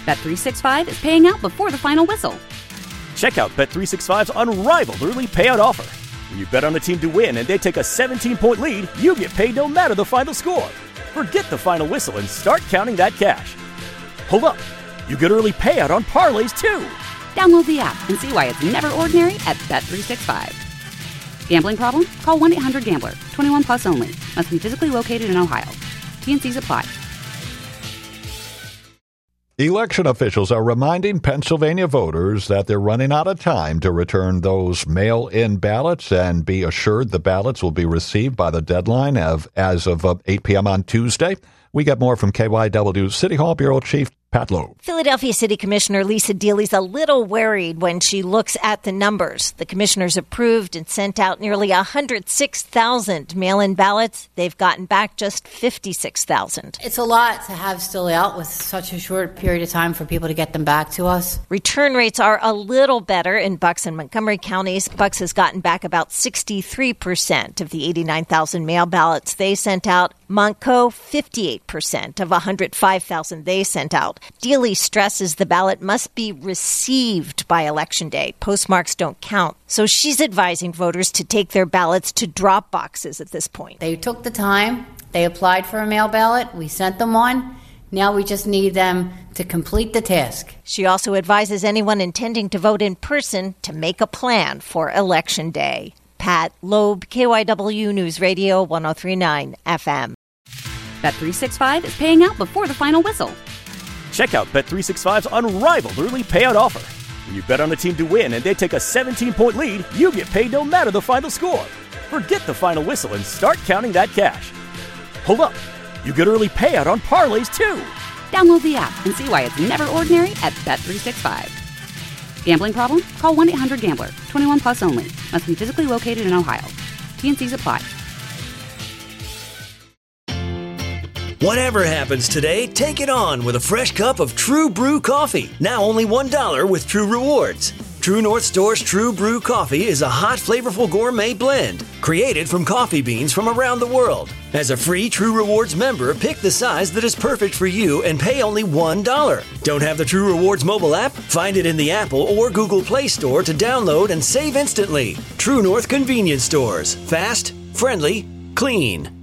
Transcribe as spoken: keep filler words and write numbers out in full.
Bet three sixty-five is paying out before the final whistle. Check out Bet three sixty-five's unrivaled early payout offer. When you bet on a team to win and they take a seventeen-point lead, you get paid no matter the final score. Forget the final whistle and start counting that cash. Hold up. You get early payout on parlays, too. Download the app and see why it's never ordinary at Bet three sixty-five. Gambling problem? Call one eight hundred gambler. twenty-one plus only. Must be physically located in Ohio. T and C's apply. Election officials are reminding Pennsylvania voters that they're running out of time to return those mail-in ballots, and be assured the ballots will be received by the deadline of as of eight p.m. on Tuesday. We get more from K Y W City Hall Bureau Chief Pat Loeb. Philadelphia City Commissioner Lisa Deely's a little worried when she looks at the numbers. The commissioners approved and sent out nearly one hundred six thousand mail-in ballots. They've gotten back just fifty-six thousand. It's a lot to have still out with such a short period of time for people to get them back to us. Return rates are a little better in Bucks and Montgomery counties. Bucks has gotten back about sixty-three percent of the eighty-nine thousand mail ballots they sent out. Montco, fifty-eight percent of one hundred five thousand they sent out. Deely stresses the ballot must be received by Election Day. Postmarks don't count. So she's advising voters to take their ballots to drop boxes at this point. They took the time. They applied for a mail ballot. We sent them one. Now we just need them to complete the task. She also advises anyone intending to vote in person to make a plan for Election Day. Pat Loeb, K Y W News Radio, one oh three point nine F M. Bet three sixty-five is paying out before the final whistle. Check out Bet three sixty-five's unrivaled early payout offer. When you bet on a team to win and they take a seventeen-point lead, you get paid no matter the final score. Forget the final whistle and start counting that cash. Hold up. You get early payout on parlays, too. Download the app and see why it's never ordinary at Bet three sixty-five. Gambling problem? Call one eight hundred gambler. twenty-one plus only. Must be physically located in Ohio. T and C's apply. Whatever happens today, take it on with a fresh cup of True Brew coffee. Now only one dollar with True Rewards. True North Store's True Brew coffee is a hot, flavorful gourmet blend created from coffee beans from around the world. As a free True Rewards member, pick the size that is perfect for you and pay only one dollar. Don't have the True Rewards mobile app? Find it in the Apple or Google Play Store to download and save instantly. True North Convenience Stores. Fast, friendly, clean.